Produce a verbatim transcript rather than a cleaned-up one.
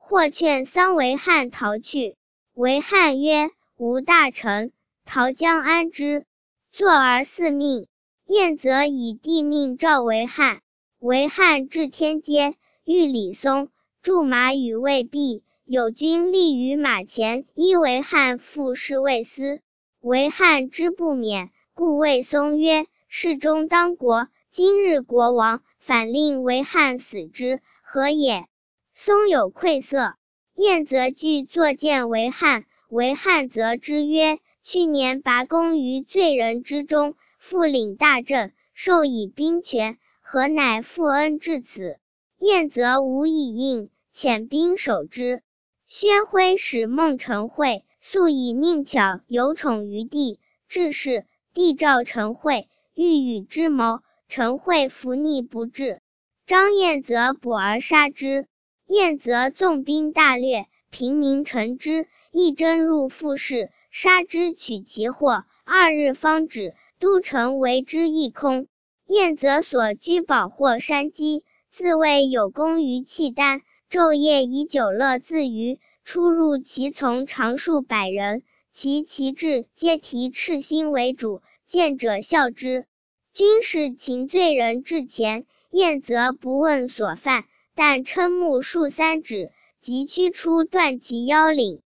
或劝桑维汉逃去。维汉曰：吾大臣，逃将安之？坐而嗣命。晏则以帝命召维汉。维汉至天阶，遇李松，驻马与魏毕，有军立于马前，依维汉赴侍卫司。维汉之不免，故谓松曰：事中当国，今日国亡，反令维汉死之，何也？松有愧色。晏则具作谏维汉，维汉则之曰：去年拔公于罪人之中，复领大政，授以兵权，何乃负恩至此？晏则无以应，遣兵守之。宣徽使孟成会，素以佞巧有宠于帝，致仕，帝召成会，欲与之谋，成会伏逆不至。张晏则捕而杀之。晏则纵兵大掠，平民乘之，一征入复士，杀之取其货，二日方止，都城为之一空。晏则所居宝获山鸡，自谓有功于契丹，昼夜以酒乐自娱，出入其从常数百人，其旗帜皆提赤心为主，见者笑之。军士擒罪人至前，晏则不问所犯，但瞠目数三指，即驱出断其腰领。